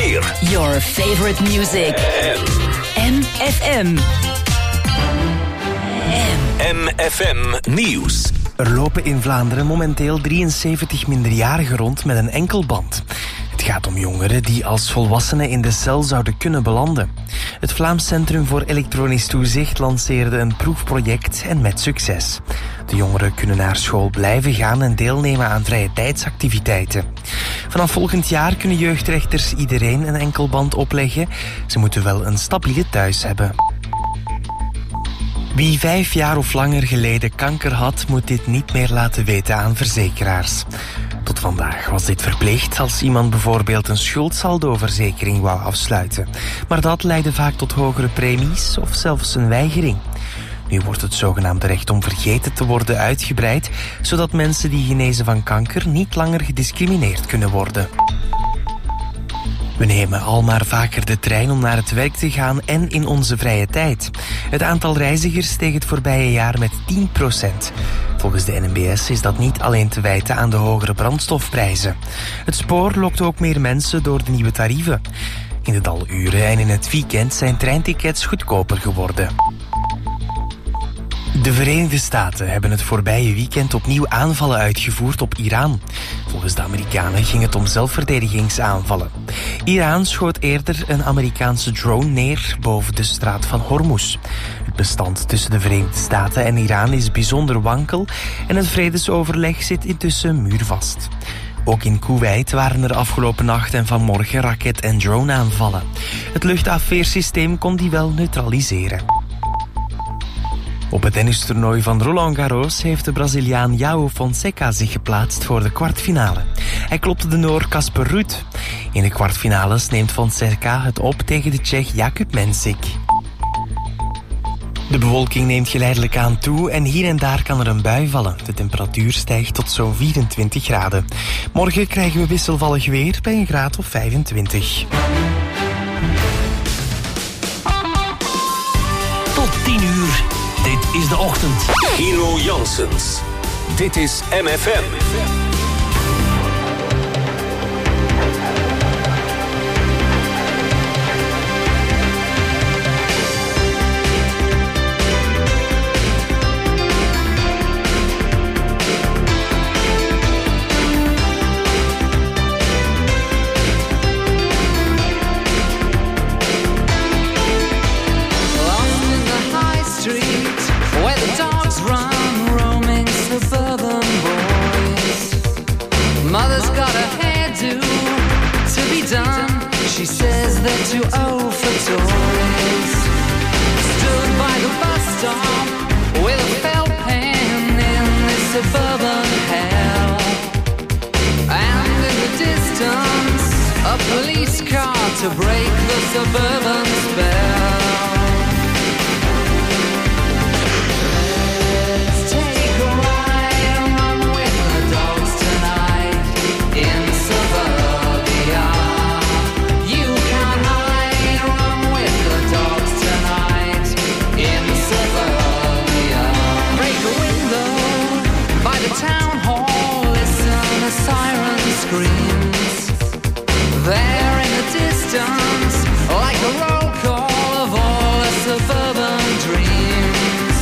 weer. Your favorite music. MFM. MFM Nieuws. Er lopen in Vlaanderen momenteel 73 minderjarigen rond met een enkelband. Het gaat om jongeren die als volwassenen in de cel zouden kunnen belanden. Het Vlaams Centrum voor Elektronisch Toezicht lanceerde een proefproject en met succes. De jongeren kunnen naar school blijven gaan en deelnemen aan vrije tijdsactiviteiten. Vanaf volgend jaar kunnen jeugdrechters iedereen een enkelband opleggen. Ze moeten wel een stabiele thuis hebben. Wie 5 jaar of langer geleden kanker had, moet dit niet meer laten weten aan verzekeraars. Tot vandaag was dit verplicht als iemand bijvoorbeeld een schuldsaldo-verzekering wou afsluiten. Maar dat leidde vaak tot hogere premies of zelfs een weigering. Nu wordt het zogenaamde recht om vergeten te worden uitgebreid, zodat mensen die genezen van kanker niet langer gediscrimineerd kunnen worden. We nemen al maar vaker de trein om naar het werk te gaan en in onze vrije tijd. Het aantal reizigers steeg het voorbije jaar met 10%. Volgens de NMBS is dat niet alleen te wijten aan de hogere brandstofprijzen. Het spoor lokt ook meer mensen door de nieuwe tarieven. In de daluren en in het weekend zijn treintickets goedkoper geworden. De Verenigde Staten hebben het voorbije weekend opnieuw aanvallen uitgevoerd op Iran. Volgens de Amerikanen ging het om zelfverdedigingsaanvallen. Iran schoot eerder een Amerikaanse drone neer boven de straat van Hormuz. Het bestand tussen de Verenigde Staten en Iran is bijzonder wankel en het vredesoverleg zit intussen muurvast. Ook in Kuwait waren er afgelopen nacht en vanmorgen raket- en droneaanvallen. Het luchtafweersysteem kon die wel neutraliseren. Op het tennistoernooi van Roland Garros heeft de Braziliaan João Fonseca zich geplaatst voor de kwartfinale. Hij klopte de Noor Casper Ruud. In de kwartfinales neemt Fonseca het op tegen de Tsjech Jakub Mensik. De bewolking neemt geleidelijk aan toe en hier en daar kan er een bui vallen. De temperatuur stijgt tot zo'n 24 graden. Morgen krijgen we wisselvallig weer bij een graad of 25. Tot 10 uur. Dit is de ochtend. Gino Janssens. Dit is MFM. Mother's got a hairdo to be done. She says they're too old for toys. Stood by the bus stop with a felt pen in this suburban hell. And in the distance, a police car to break the suburban spell. Siren screams there in the distance, like a roll call of all the suburban dreams.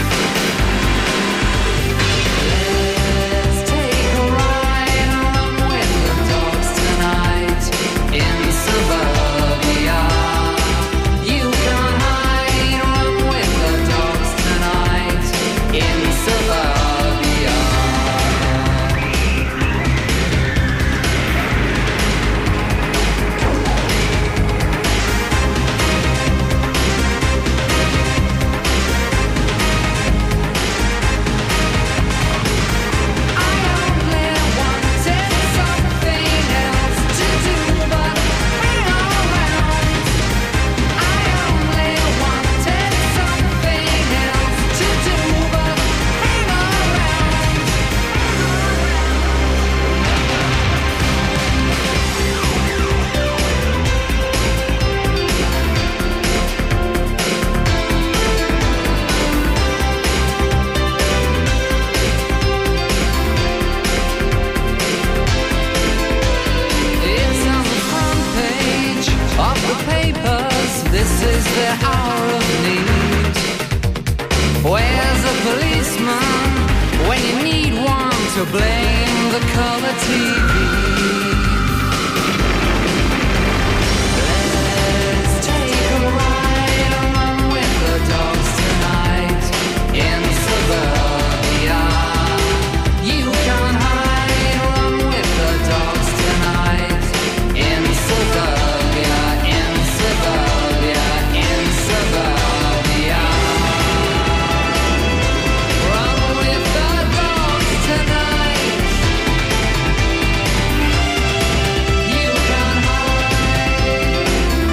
Let's take a ride and run with the dogs tonight in suburbia. You can hide, run with the dogs tonight in suburbia. to blame the color TV. Let's take a ride along with the dogs tonight in suburbia. You can hide along with the dogs tonight in suburbia, in suburbia, in suburbia. Run with the dogs tonight. You can hide.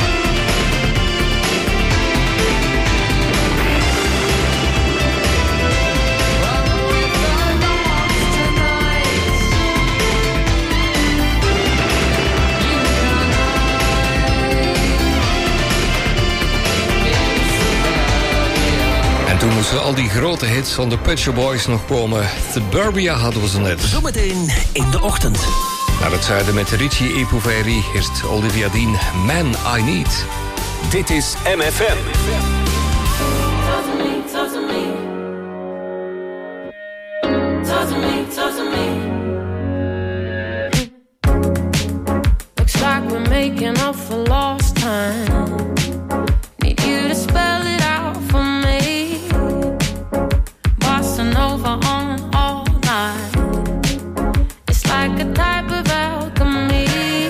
Run with the dogs tonight. You can hide. En toen moesten al die grote hits van de Pet Shop Boys nog komen. Suburbia hadden we ze net. Zometeen in de ochtend. Naar het zuiden met Richie Epouveri, eerst Olivia Dean, Man I Need. Dit is MFM. Looks like we're making up for lost time. Need you to spell it out for me. Bossa Nova on all night. It's like a type of alchemy.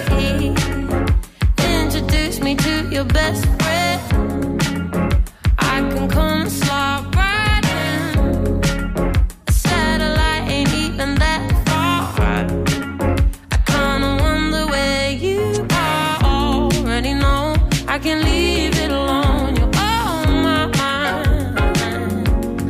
Introduce me to your best friend. I can come and slide right in. A satellite ain't even that far. I kinda wonder where you are. Already know I can leave it alone. You're on my mind.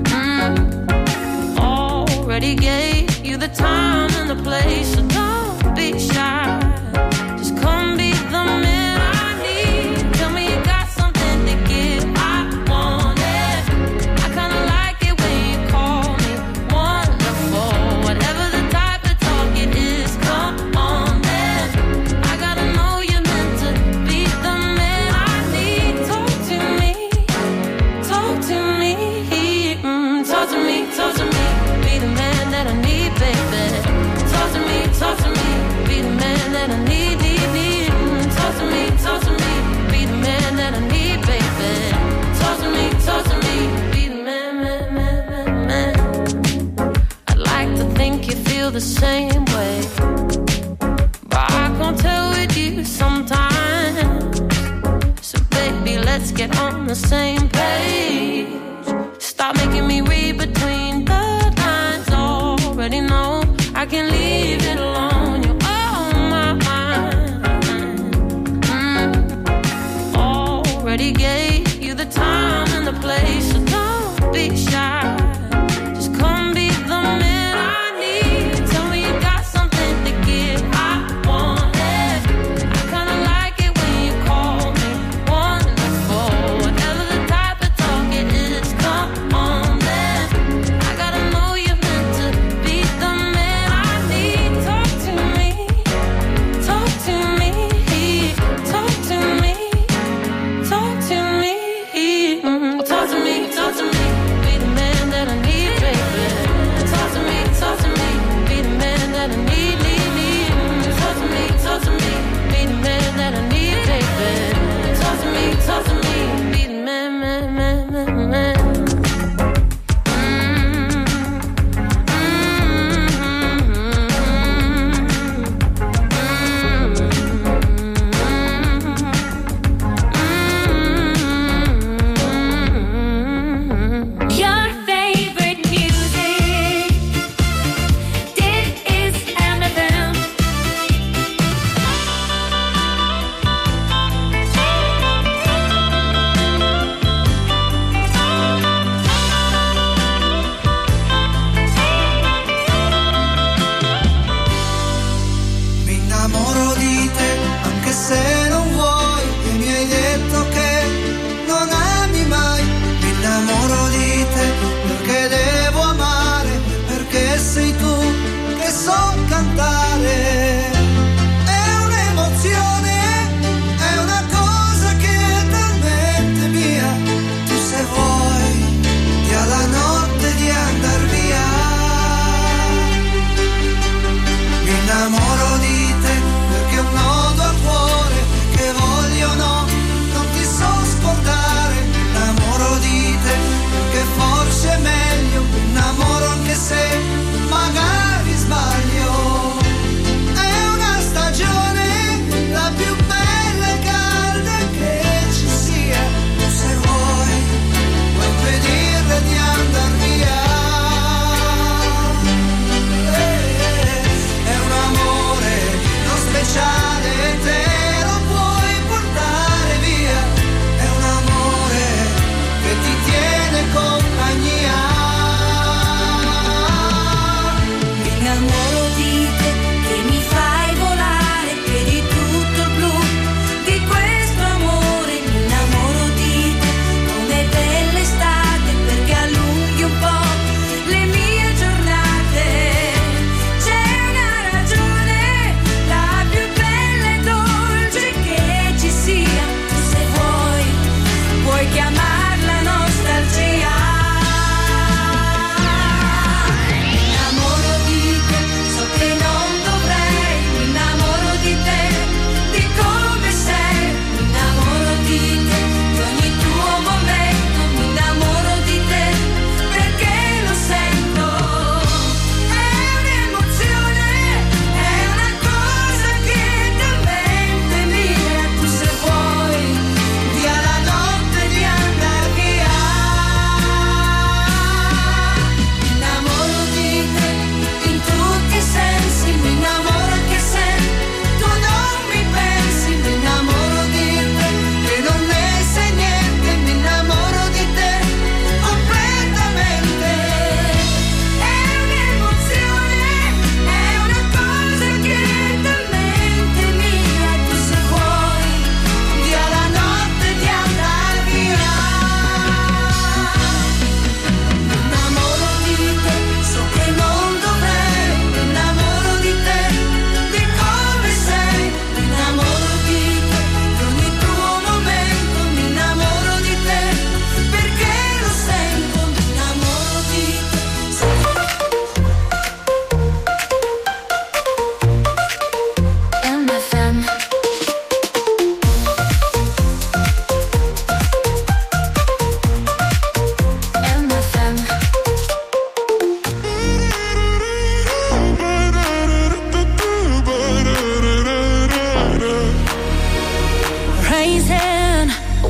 Already gave you the time and the place, so don't be shy. Just come be the man I need. Tell me you got something to give. I want it. I kinda like it when you call me wonderful. Whatever the type of talk it is, come on then. I gotta know you're meant to be the man I need. Talk to me, talk to me, talk to me, talk to me. Be the man that I need, baby. Talk to me, be the man that I need, need. Talk to me, be the man that I need, baby. Talk to me, be the man, man. I'd like to think you feel the same way, but I can't tell with you sometimes. So baby, let's get on the same page. Stop making me read between the lines. Already know I can leave it alone. You're on my mind. Already gave you the time and the place, so don't be shy. Just come be the man I need. Tell me you got something to give. I want it. I kinda like it when you call me wonderful. Whatever the type of talk it is, come on then. I gotta know you're meant to be the man I need. Talk to me, talk to me, talk to me, talk to me.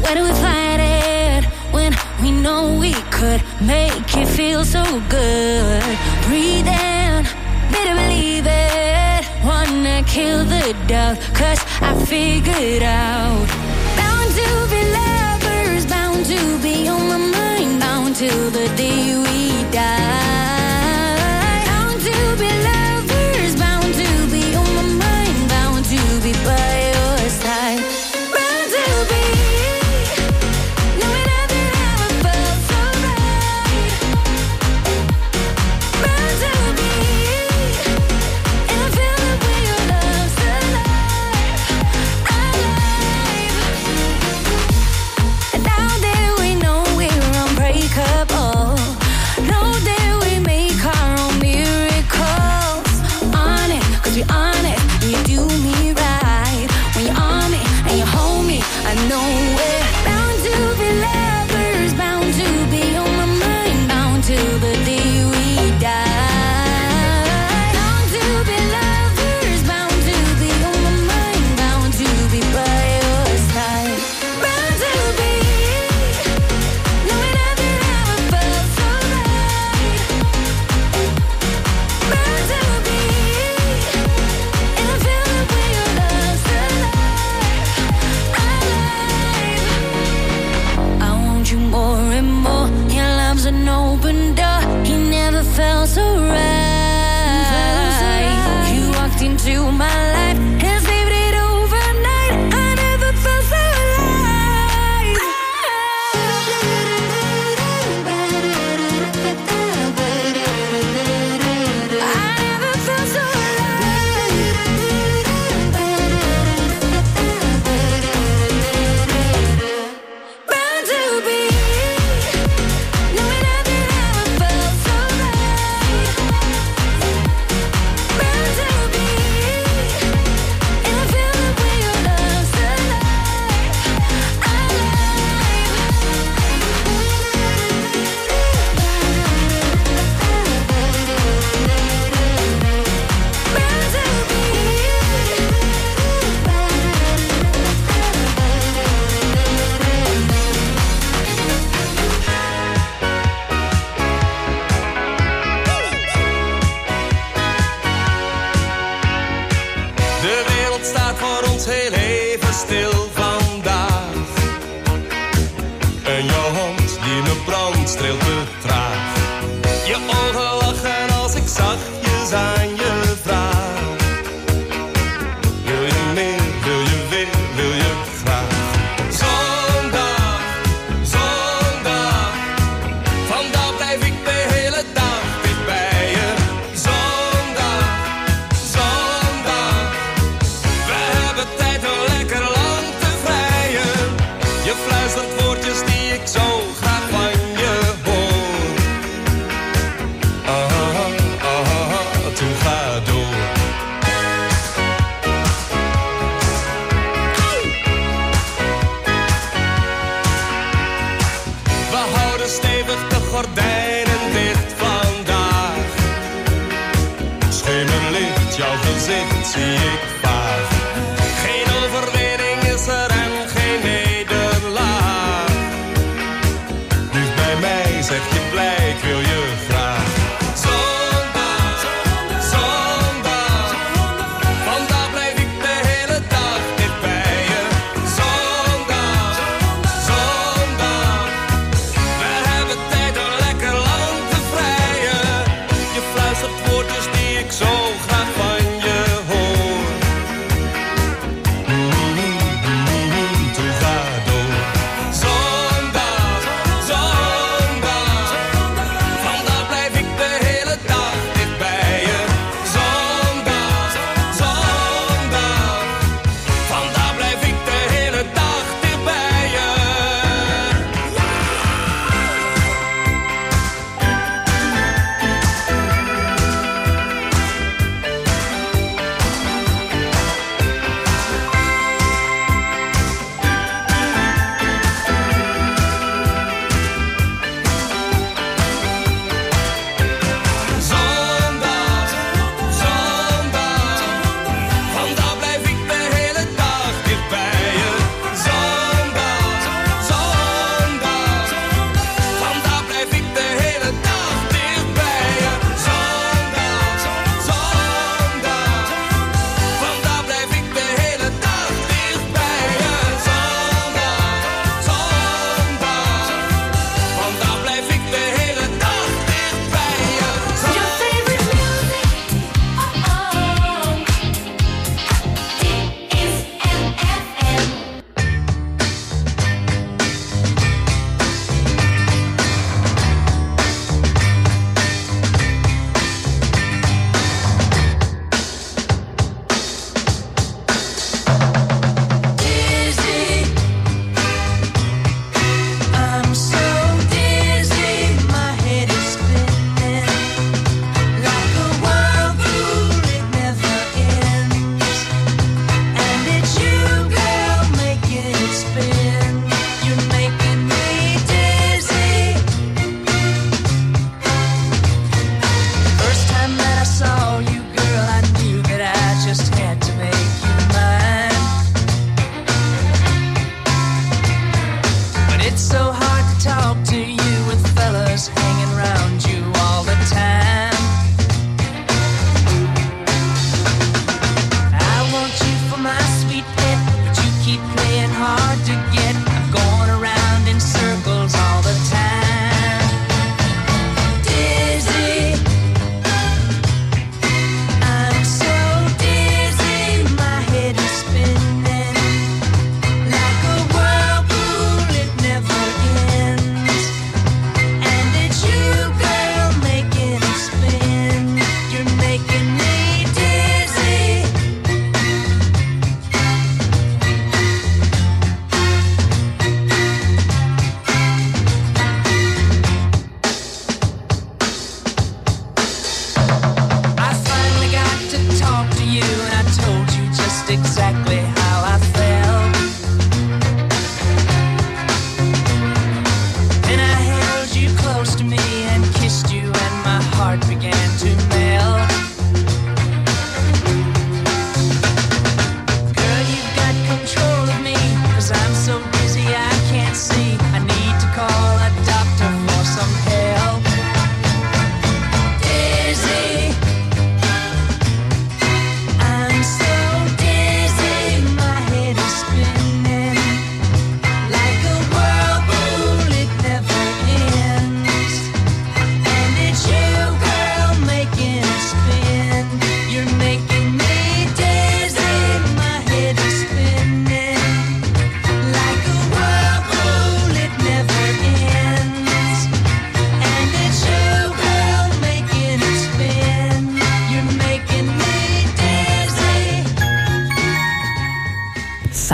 Why do we fight it when we know we could make it feel so good? Breathe in, better believe it. Wanna kill the doubt, 'cause I figured out. Bound to be lovers, bound to be on my mind, bound till the day we die. Bound to be lovers, bound to be on my mind, bound to be by your side. Bound to be knowing nothing ever felt so right. Bound to be in a feeling where your love's alive, alive. And now that we know we're unbreakable, know that we make our own miracles. On it, 'cause we're on it, and you do me right. When you're on me and you hold me, I know we're bound to be lovers, bound to be on my mind, bound till the day we die. Bound to be lovers, bound to be on my mind, bound to be by your side. Bound to be knowing nothing ever felt so right. Bound to be in a feeling where your love's alive, alive. I want you more and more. Your love's an open door. He never felt so right. You walked into my life and saved it overnight. I never felt so alive. I never felt so alive. Bound to be knowing nothing ever felt so right. Bound to be in a feeling where your love's alive, alive. Bound to be. De wereld staat voor ons heel even stil vandaag. En jouw hand die me brandt streelt te traag. Je ogen lachen als ik zachtjes aan je vraag. Wil je meer, wil je weer, wil je graag? Zondag, zondag, vandaag blijf ik de hele dag dicht bij je. Zondag, zondag, we hebben tijd om lekker lang te vrijen. Je fluistert woordjes die ik zo graag van je hoor. Toen ga door. We houden stevig de gordijnen dicht vandaag. Schemerlicht, jouw gezicht zie ik vaag. Geen overwinning is er en geen nederlaag. Dus bij mij zeg je blij, ik wil je graag. Zondag, zondag, vandaag blijf ik de hele dag dicht bij je. Zondag, zondag, we hebben tijd om lekker lang te vrijen. Je fluistert woordjes die ik zo graag van je hoor. Toen ga door. Zondag, zondag, vandaag blijf ik de hele dag dicht bij je. Zondag, zondag, vandaag blijf ik de hele dag dicht bij je.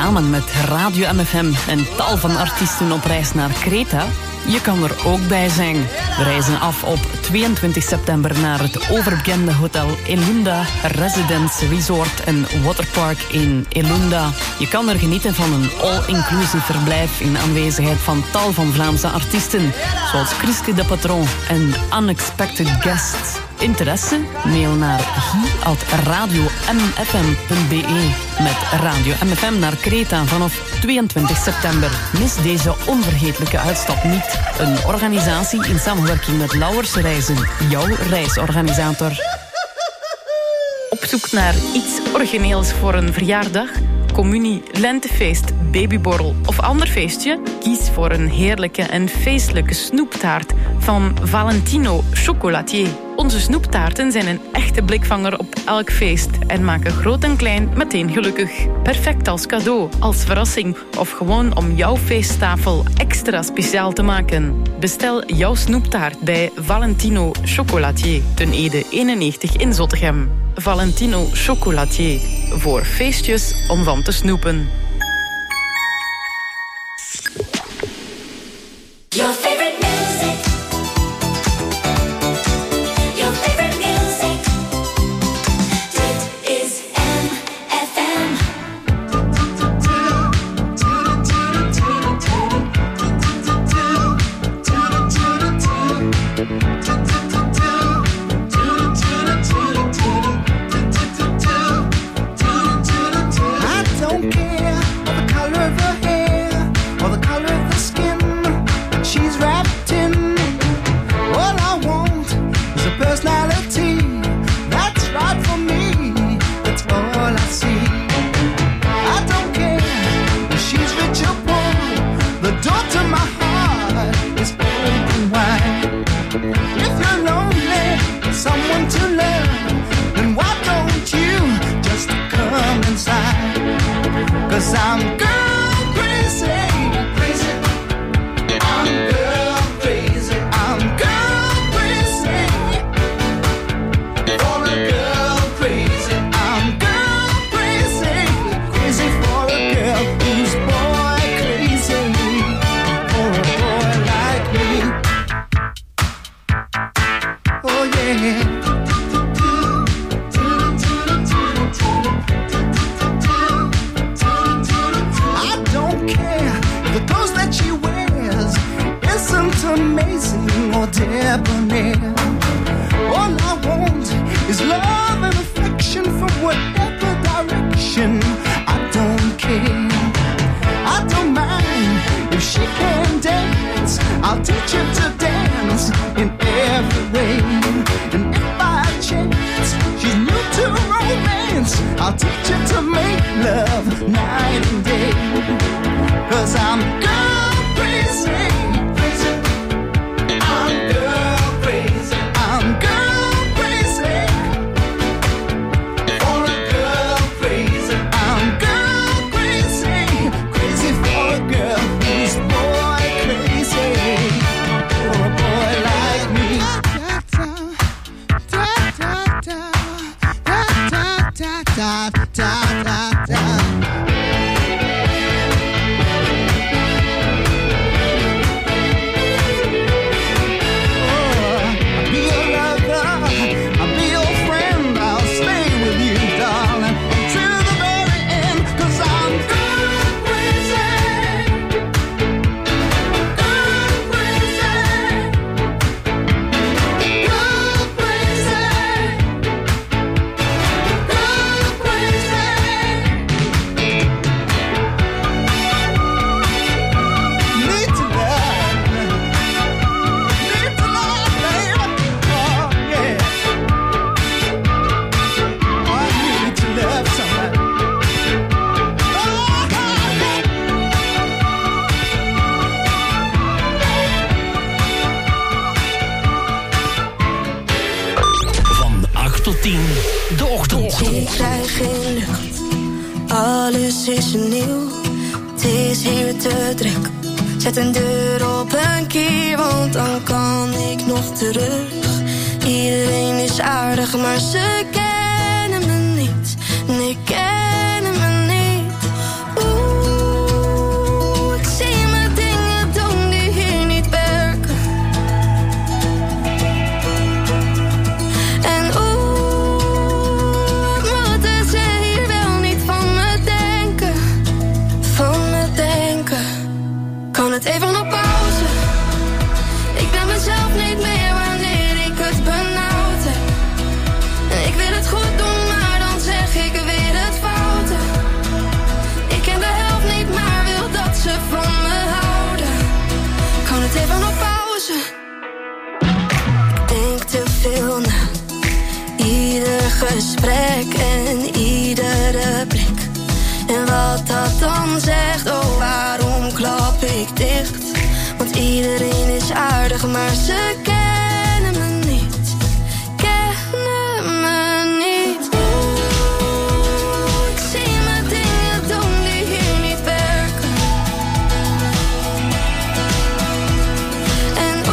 Samen met Radio MFM en tal van artiesten op reis naar Kreta. Je kan er ook bij zijn. We reizen af op 22 september naar het overbekende hotel Elunda Residence Resort en Waterpark in Elunda. Je kan er genieten van een all-inclusive verblijf in aanwezigheid van tal van Vlaamse artiesten, zoals Chriske de Patron en Unexpected Guests. Interesse? Mail naar guy@radiomfm.be met Radio MFM naar Kreta vanaf 22 september. Mis deze onvergetelijke uitstap niet. Een organisatie in samenwerking met Lauwers Reizen, jouw reisorganisator. Op zoek naar iets origineels voor een verjaardag? Communie, lentefeest, babyborrel of ander feestje? Kies voor een heerlijke en feestelijke snoeptaart van Valentino Chocolatier. Onze snoeptaarten zijn een echte blikvanger op elk feest en maken groot en klein meteen gelukkig. Perfect als cadeau, als verrassing of gewoon om jouw feesttafel extra speciaal te maken. Bestel jouw snoeptaart bij Valentino Chocolatier, ten Ede 91 in Zottegem. Valentino Chocolatier, voor feestjes om van te snoepen. Your favorite music. Your favorite music. Dit is MFM. I don't care for the color of her hair or the color of the skin she's wrapped in. All I want is a personality that's right for me. That's all I see. I don't care if she's rich or poor. The door to my heart is open wide. If you're lonely, someone to love, then why don't you just come inside? 'Cause I'm girl crazy, crazy. I'm girl crazy. I'm girl crazy. For a girl crazy. I'm girl crazy. Crazy for a girl who's boy crazy. For a boy like me. Oh yeah. I don't care if the clothes that she wears isn't amazing or debonair. All I want is love and affection from whatever direction. I don't care. I don't mind if she can dance. I'll teach her to dance in every way. And if by chance she's new to romance, I'll teach her to make love night and day. 'Cause I'm girl crazy, crazy. I'm girl crazy. I'm girl crazy. For a girl crazy. I'm girl crazy. Crazy for a girl who's boy crazy. For a boy like me. Da da da da da da da da da da. I'll be your lover, I'll be your friend, I'll stay with you, darling, until the very end. 'Cause I'm girl crazy, girl crazy, girl crazy, girl crazy. Need to love, baby. Oh yeah. Oh, I need to love somebody. Van 8 tot 10, de ochtend. Ik krijg geen lucht, alles is nieuw. Het is hier te druk. Zet een deur op een kier, want dan kan ik nog terug. Iedereen is aardig, maar ze kennen me niet. Nee, kennen me niet. Oeh. gesprek en iedere blik. En wat dat dan zegt, oh waarom klap ik dicht? Want iedereen is aardig, maar ze kennen me niet. Kennen me niet. Oeh, ik zie me dingen doen die hier niet werken. En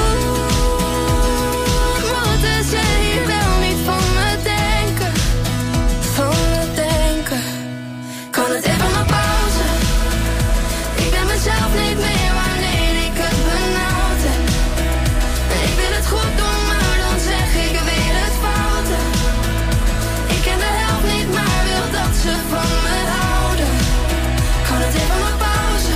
moeten ze hier wel niet van me denken? Van me denken. Kan het even maar pauze? Ik ben mezelf niet meer wanneer ik het benauwd heb. Ik wil het goed doen, maar dan zeg ik weer het foute. Ik ken de helft niet, maar wil dat ze van me houden. Kan het even maar pauze?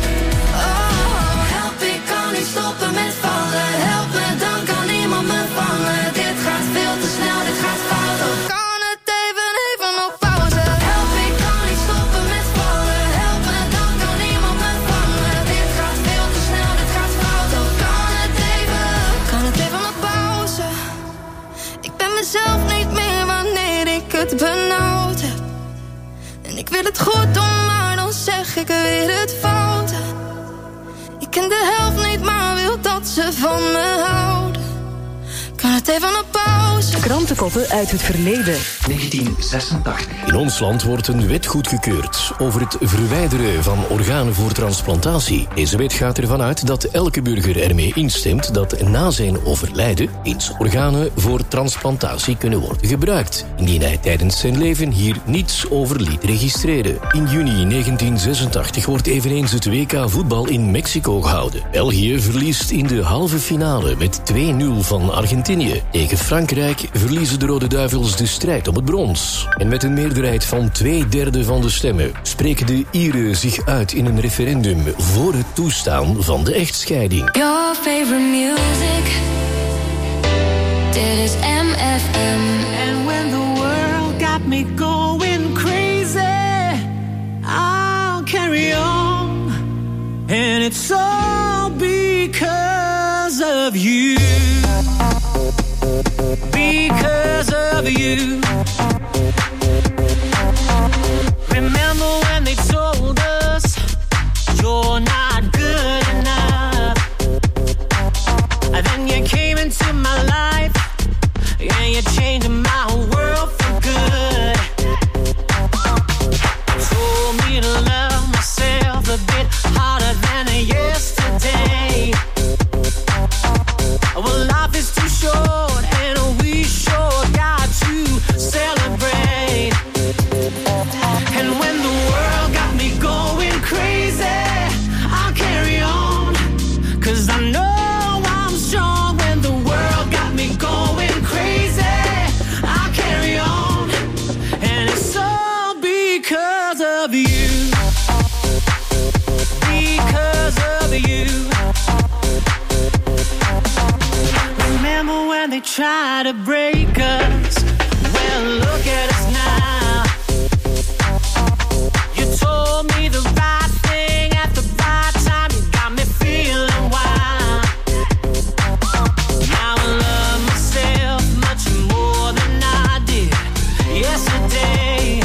Oh, help, ik kan niet stoppen met vallen. Help me, dan kan niemand me vangen. Dit gaat veel te snel, dit gaat fout. Oh, kan het even op pauze? Help, ik kan niet stoppen met vallen. Help me, dan kan niemand me vangen. Dit gaat veel te snel, dit gaat fout. Oh, kan het even op pauze? Ik ben mezelf niet meer wanneer ik het benauwd heb. En ik wil het goed doen, maar dan zeg ik weer het foute. Ik ken de helft niet, maar wil dat ze van me houden. Kan het even op pauze? Krantenkoppen uit het verleden. 1986. In ons land wordt een wet goedgekeurd over het verwijderen van organen voor transplantatie. Deze wet gaat ervan uit dat elke burger ermee instemt dat na zijn overlijden eens organen voor transplantatie kunnen worden gebruikt, indien hij tijdens zijn leven hier niets over liet registreren. In juni 1986 wordt eveneens het WK voetbal in Mexico gehouden. België verliest in de halve finale met 2-0 van Argentinië. Tegen Frankrijk verliezen de Rode Duivels de strijd om het brons. En met een meerderheid van 2/3 van de stemmen spreken de Ieren zich uit in een referendum voor het toestaan van de echtscheiding. Your favorite music. Dit is MFM. And when the world got me going crazy, I'll carry on. And it's all because of you. Because of you. Remember when they told us you're not good enough? And then you came into my life and you changed my world for good. Told me to love myself a bit harder than yesterday. Well, life is too short and we sure got to celebrate. And when the world got me going crazy, I'll carry on, 'cause I know I'm strong. When the world got me going crazy, I'll carry on. And it's all because of you. Because of you. Remember when they tried to break us? Well, look at us now. You told me the right thing at the right time. You got me feeling wild. Now I love myself much more than I did yesterday.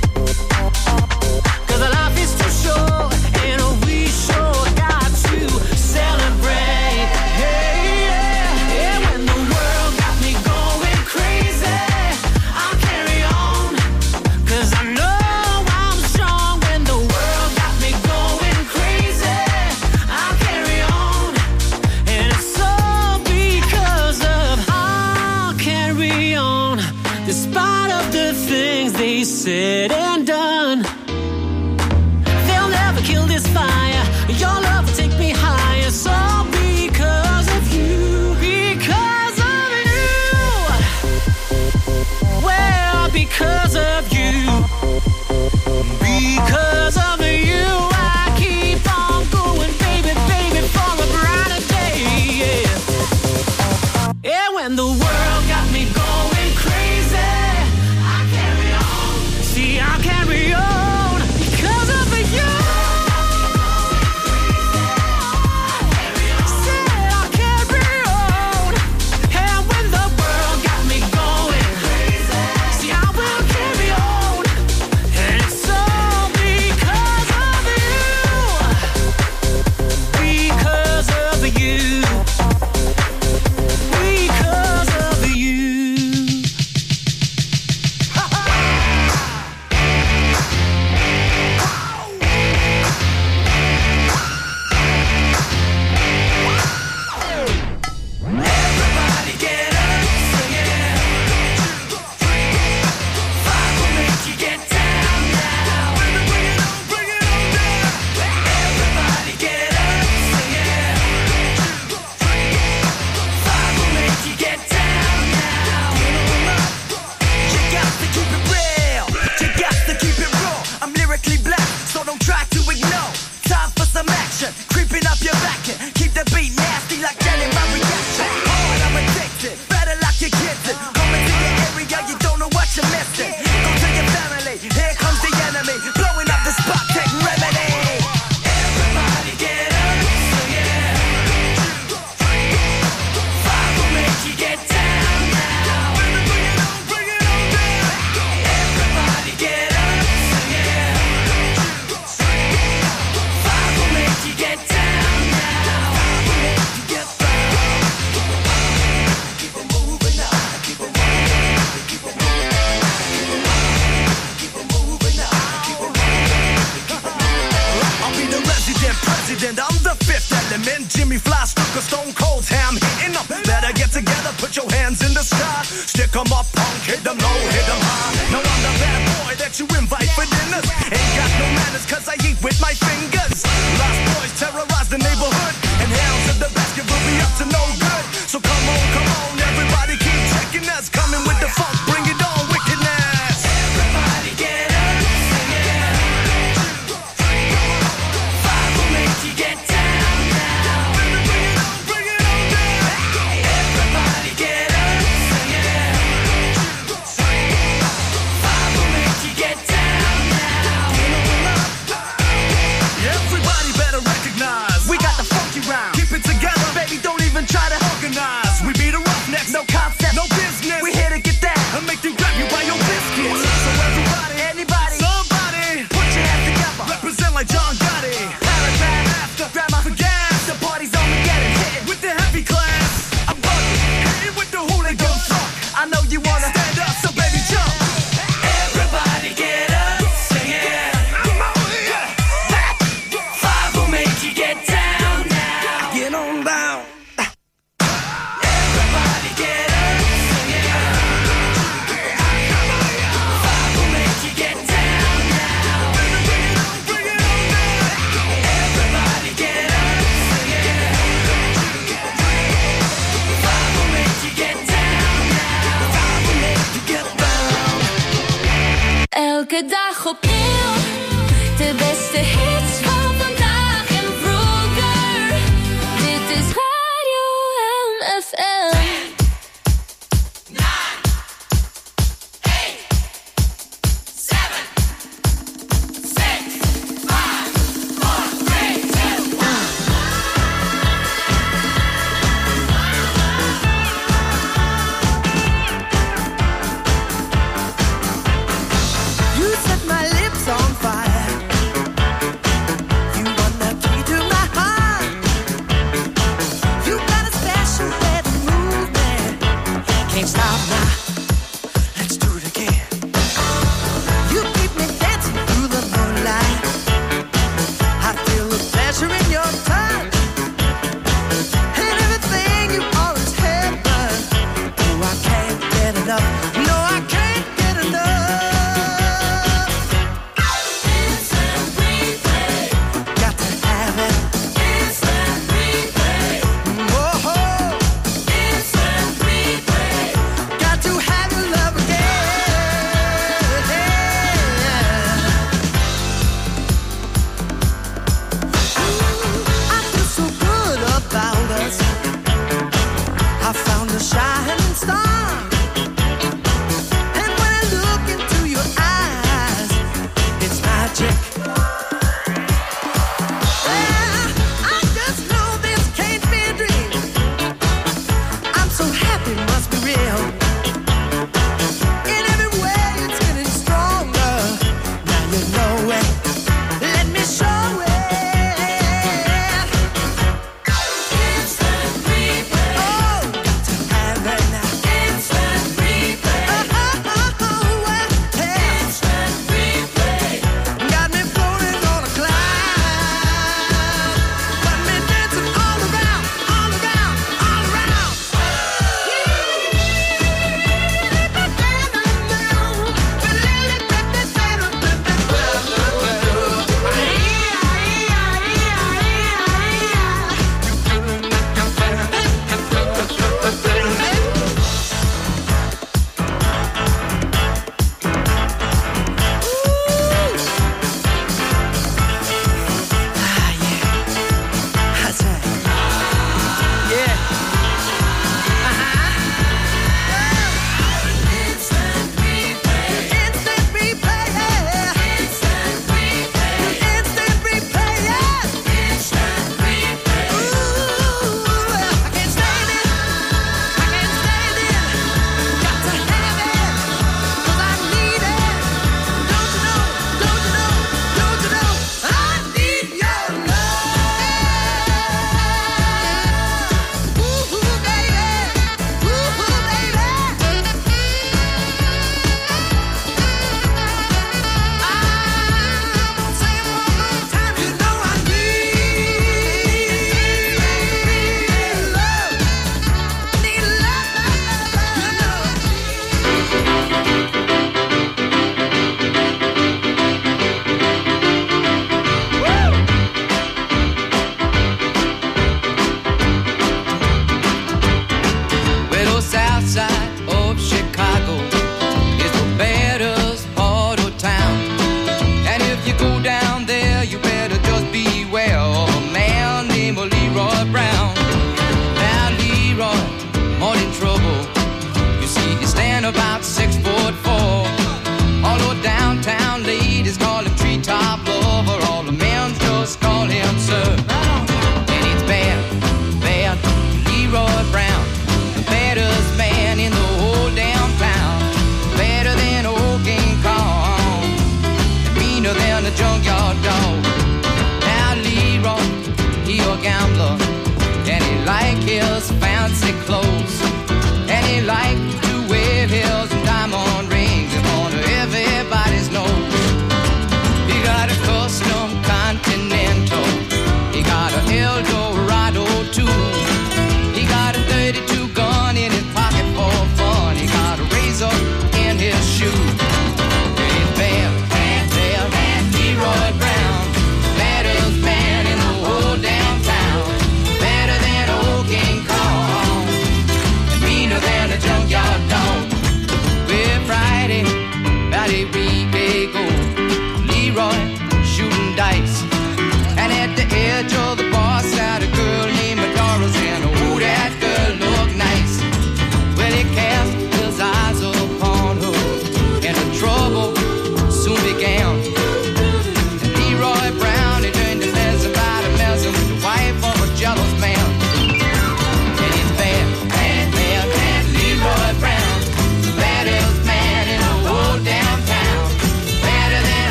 'Cause life is too short and we sure got to celebrate. Hey, yeah, yeah. When the world got me going crazy, I'll carry on, 'cause I know I'm strong. When the world got me going crazy, I'll carry on. And it's all because of I'll carry on, despite of the things they said and done. They'll never kill this fire. Your love will take me higher. So because of you. Because of you. Well, because of you. Because of you, I keep on going, baby, baby, for a brighter day. Yeah, yeah, when the world got me going crazy, I carry on. See, I carry on because of you. Said I carry on. And when the world got me going crazy, see, I will Elke dag opnieuw, de beste hits van vandaag en vroeger. Dit is Radio MFM. 10, 9, 8, 7, 6, 5, 4, 3, 2, 1. You set my lips on fire.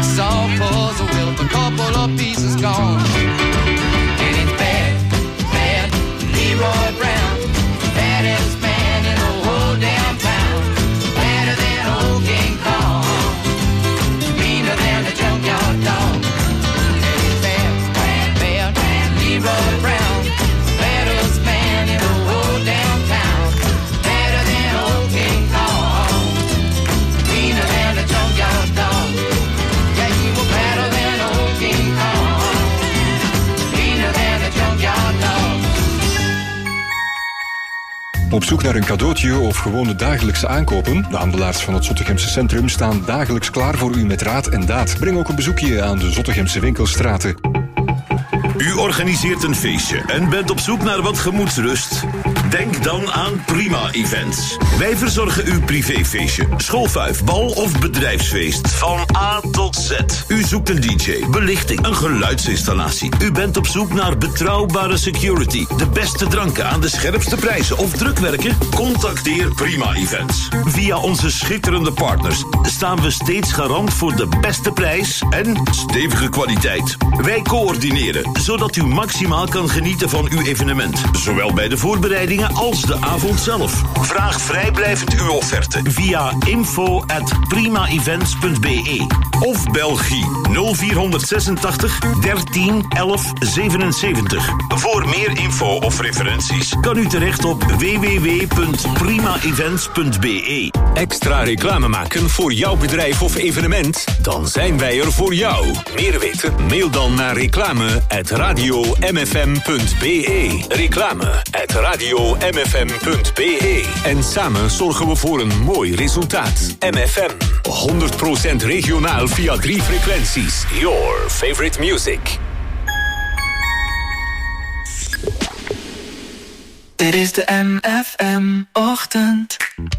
jigsaw puzzle with a couple of pieces gone. And it's bad, bad, Leroy Brown, baddest man in the whole damn town, badder than old King Kong, meaner than the junkyard dog. And it's bad, bad, bad, Leroy Brown, baddest man in the whole damn town, badder than old King Kong, meaner than the junkyard dog. Yeah, he was badder than old King Kong, meaner than the junkyard dog. Op zoek naar een cadeautje of gewoon de dagelijkse aankopen? De handelaars van het Zottegemse Centrum staan dagelijks klaar voor u met raad en daad. Breng ook een bezoekje aan de Zottegemse winkelstraten. U organiseert een feestje en bent op zoek naar wat gemoedsrust? Denk dan aan Prima Events. Wij verzorgen uw privéfeestje, schoolfuif, bal of bedrijfsfeest van A tot Z. U zoekt een DJ, belichting, een geluidsinstallatie. U bent op zoek naar betrouwbare security, de beste dranken aan de scherpste prijzen of drukwerken? Contacteer Prima Events. Via onze schitterende partners staan we steeds garant voor de beste prijs en stevige kwaliteit. Wij coördineren, zodat u maximaal kan genieten van uw evenement. Zowel bij de voorbereidingen als de avond zelf. Vraag vrijblijvend uw offerte via info@primaevents.be of bel Guy 0486 13 11 77. Voor meer info of referenties kan u terecht op www.primaevents.be. Extra reclame maken voor jouw bedrijf of evenement? Dan zijn wij er voor jou. Meer weten? Mail dan naar reclame@radiomfm.be. Reclame@radiomfm.be. En samen zorgen we voor een mooi resultaat. MFM, 100% regionaal via 3 frequenties. Your favorite music. Dit is de MFM-ochtend.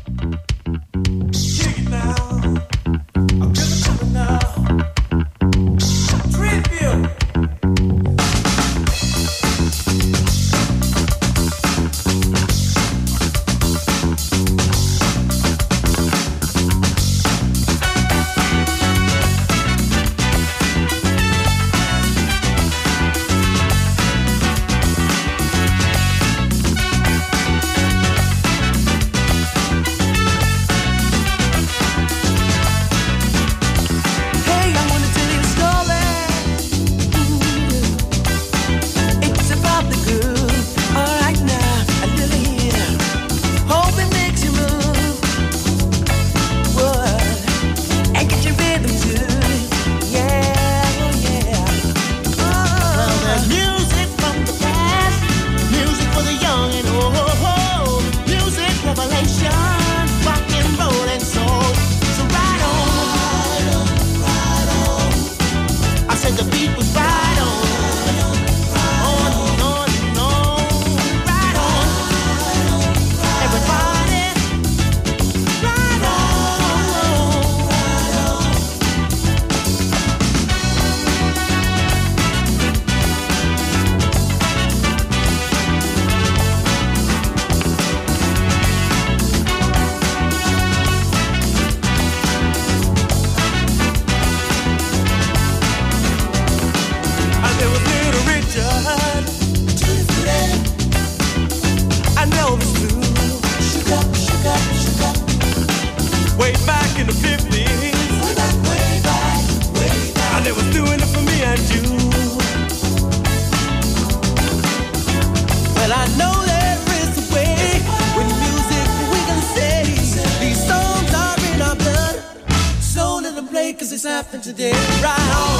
Today, right on.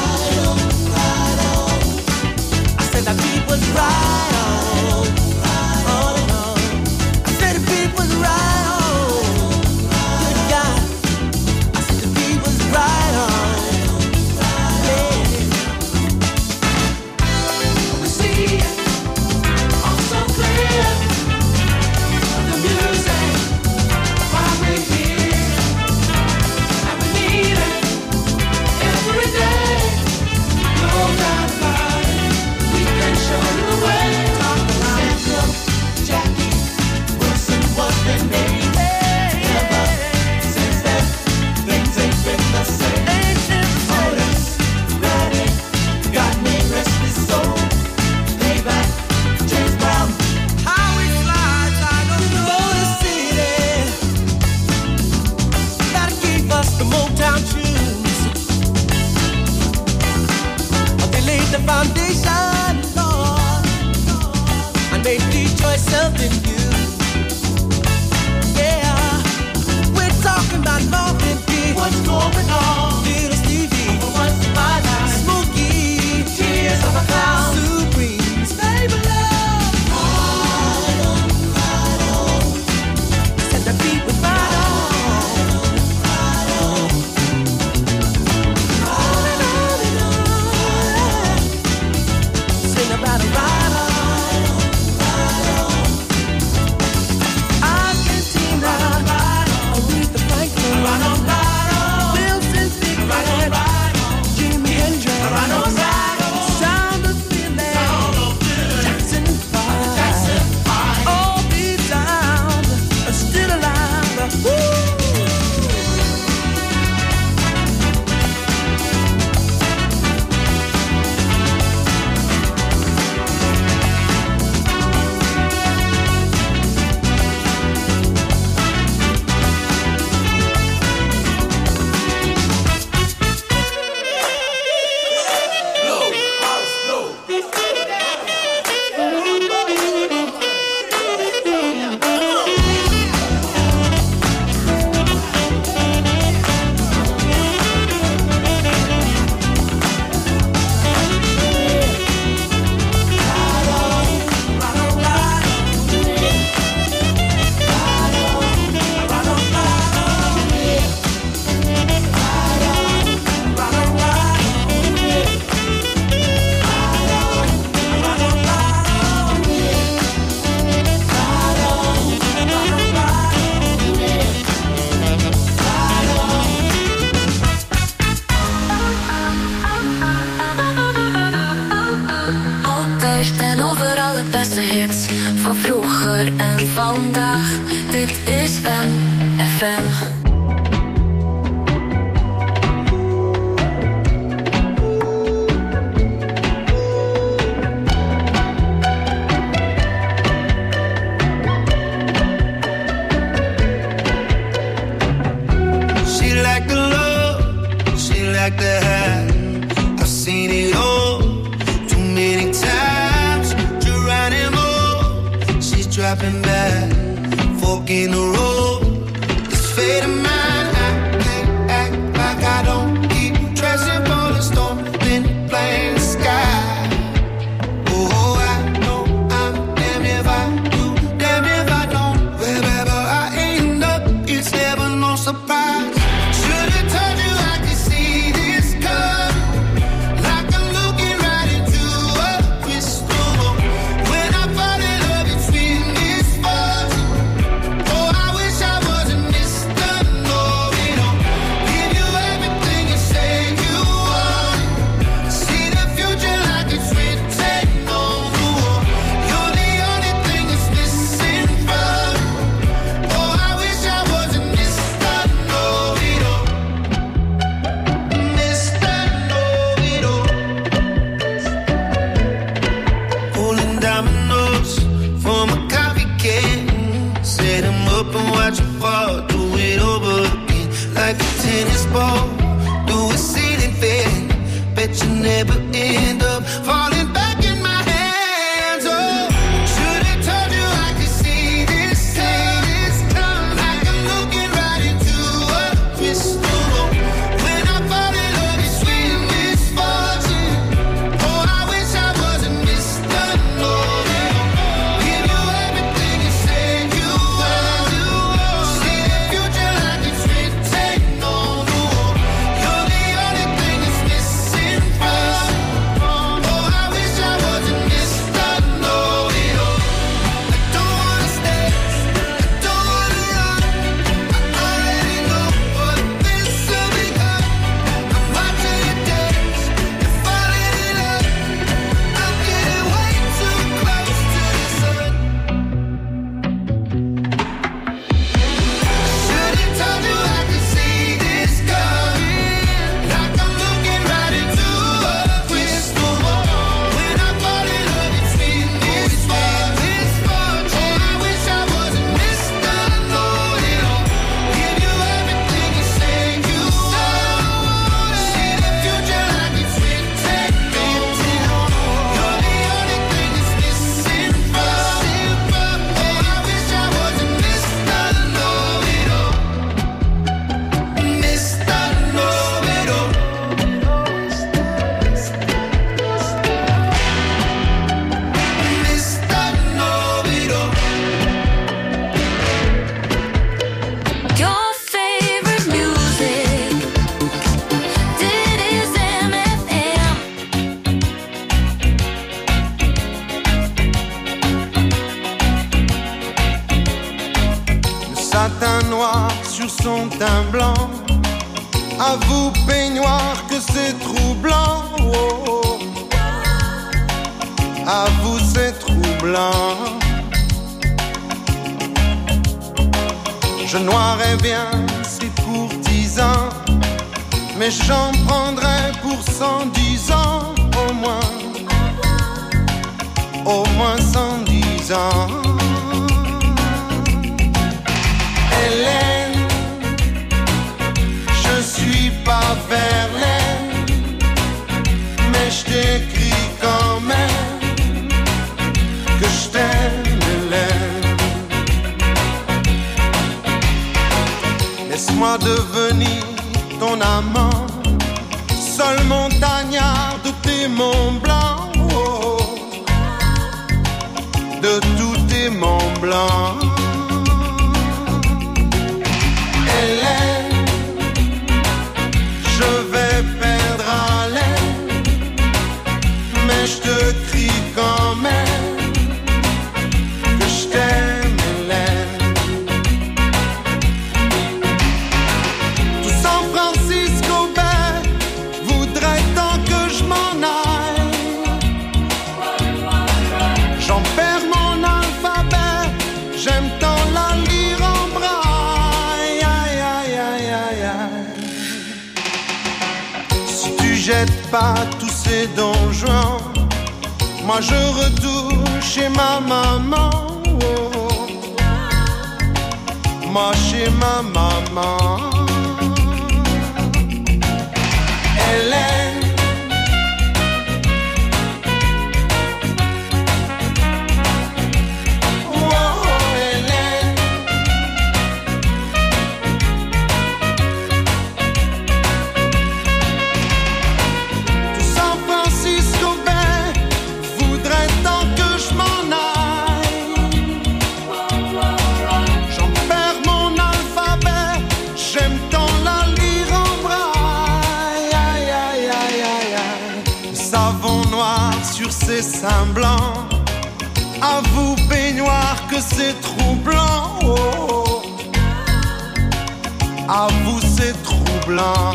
I said that beat was right on, on and on. I said the beat was right on, good God. I said the beat was right on, yeah. We see it all so clear, the music, why we here, and we need it. Every day, no doubt about it, we can show you the way. vroeger en vandaag. Dit is MFM. Like the hat, I've seen it all too many times. Geronimo, she's dropping back, fork in the road. This fate of mine, I can't act like I don't keep dressing for the storm in plain sky. Oh, I know I'm damned if I do, damned if I don't. Wherever I end up, it's never no surprise. Should've told you I could see this come, like I'm looking right into a crystal ball. When I fall in love, it's with misfortune. Oh, I wish I wasn't Mr. Know-it-all. Give you everything you say you want. See the future like it's written on the wall. You're the only thing that's missing from. Oh, I wish I wasn't Mr. Know-it-all. Mr. Know-it-all. Pulling dominoes from a coffee can. Set 'em up and watch 'em fall. Do it over again like a tennis ball. Do a ceiling fan. Bet you never end up falling back in my hands. Oh, should've told you I could see this come, like I'm looking right into a crystal ball. When I fall in love, it's with misfortune. Oh, I wish I wasn't Mr. Know-it-all. Give you everything you say you want. See the future like it's written on the wall. You're the only thing that's missing from. Oh, I wish I wasn't Mr. Know-it-all. I don't wanna stay, I don't wanna run. I already know what this will become. I'm watching you dance, you're falling in love. I'm getting way too close to the sun. Should've told you I could see this coming, like I'm looking right into a crystal ball. When I fall in love, it's with misfortune. Oh, I wish I wasn't Mr. Know-it-all. Give you everything you say you want. See the future like it's written on the wall. You're the only thing that's missing from. Oh, I wish I wasn't Mr. Know-it-all. Mr. Know-it-all. Mr. Know-it-all. Your favorite music. Dit is MFM. Le satin noir sur son teint blanc. À vous, peignoir, que c'est troublant. Oh, oh. À vous, c'est troublant. Je noirais bien ces courtisans, mais j'en prendrais pour 110 ans au moins. Au moins 110 ans. Hélène, je suis pas Verlaine, mais je t'écris quand même que je t'aime, Hélène. Laisse-moi devenir ton amant, seul montagnard de tes monts blancs, oh, de tous tes monts blancs. Hélène, je vais perdre haleine, mais je te crie quand même que je t'aime, Hélène. Tout San Francisco Bay voudrait tant que je m'en aille. J'en perds mon alphabet. jette pas tous ces donjons. Moi je retourne chez ma maman. Oh. Moi chez ma maman. Hélène. Ses seins blancs, à vous baignoire que c'est troublant. Oh, à vous c'est troublant.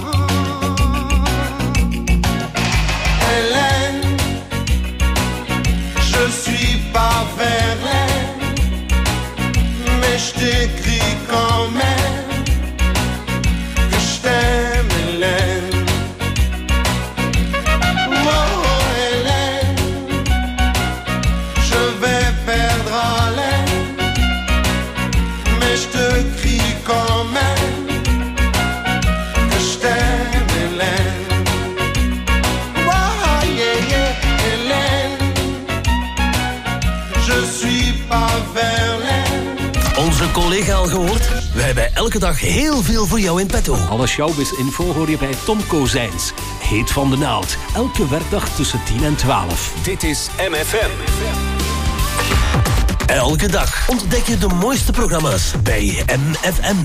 Hélène, je suis pas Verlaine, mais je t'écris quand même que je t'aime, Hélène. Quand même que je t'aime, Hélène. Oh, yeah, yeah, Hélène. Je suis pas Verlaine. Onze collega al gehoord? We hebben elke dag heel veel voor jou in petto. Alle showbiz-info hoor je bij Tom Kozijns. Heet van de naald. Elke werkdag tussen 10 en 12. Dit is MFM. Elke dag ontdek je de mooiste programma's bij MFM.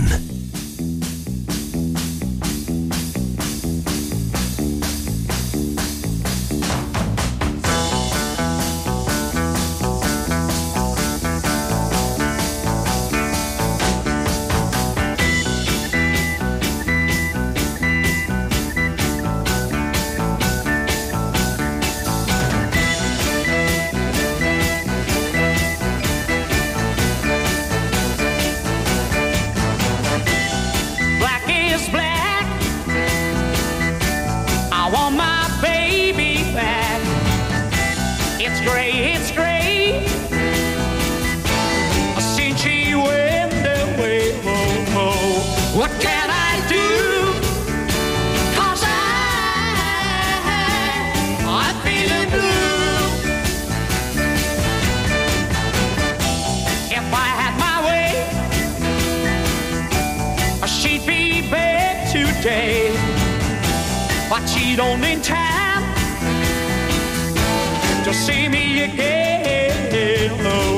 But she don't in time to see me again. Oh.